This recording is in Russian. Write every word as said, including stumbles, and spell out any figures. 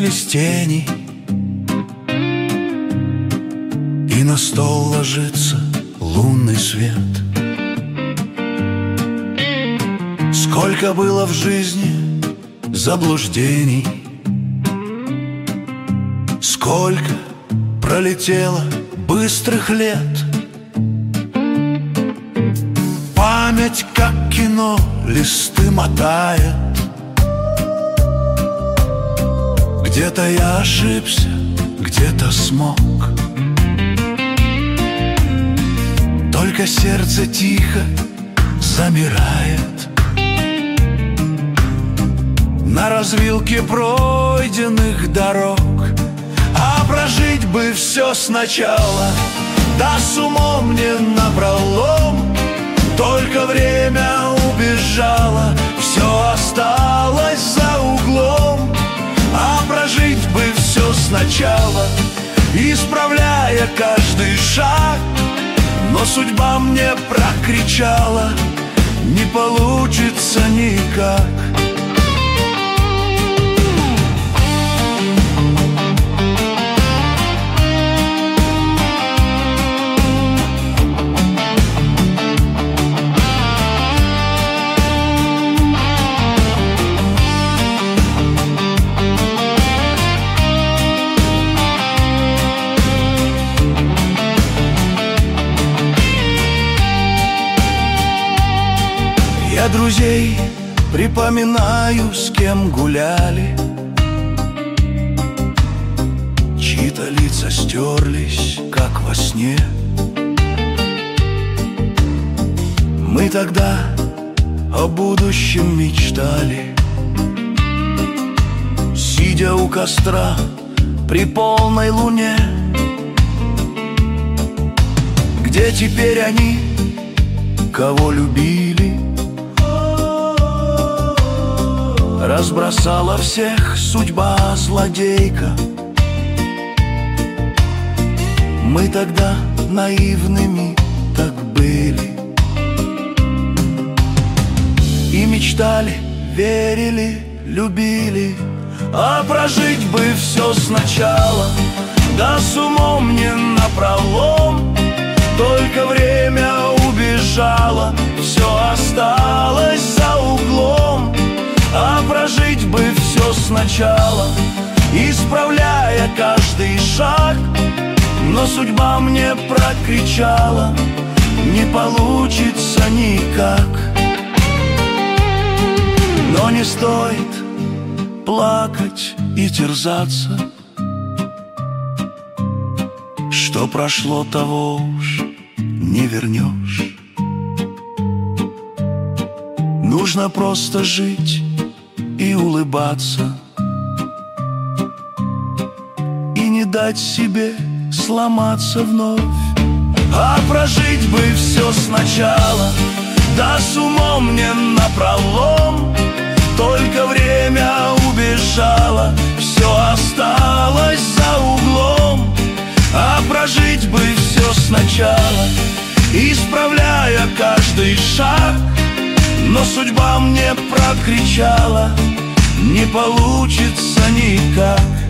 сгустились тени, и на стол ложится лунный свет. Сколько было в жизни заблуждений, сколько пролетело быстрых лет. Память, как кино, листы мотает. Где-то я ошибся, где-то смог. Только сердце тихо замирает на развилке пройденных дорог. А прожить бы все сначала, да с умом не напролом. Только время убежало, все осталось за углом. А прожить бы все сначала, исправляя каждый шаг. Но судьба мне прокричала: не получится никак. Я друзей припоминаю, с кем гуляли, чьи-то лица стерлись, как во сне. Мы тогда о будущем мечтали, сидя у костра при полной луне. Где теперь они, кого любили? Разбросала всех судьба злодейка. Мы тогда наивными так были и мечтали, верили, любили. А прожить бы все сначала, да с умом не напролом. Только время убежало, все осталось за углом. А прожить бы все сначала, исправляя каждый шаг. Но судьба мне прокричала: не получится никак. Но не стоит плакать и терзаться, что прошло, того уж не вернешь. Нужно просто жить и улыбаться, и не дать себе сломаться вновь. А прожить бы все сначала, да с умом не напролом. Только время убежало, все осталось за углом. А прожить бы все сначала, исправляя каждый шаг. Но судьба мне прокричала: не получится никак.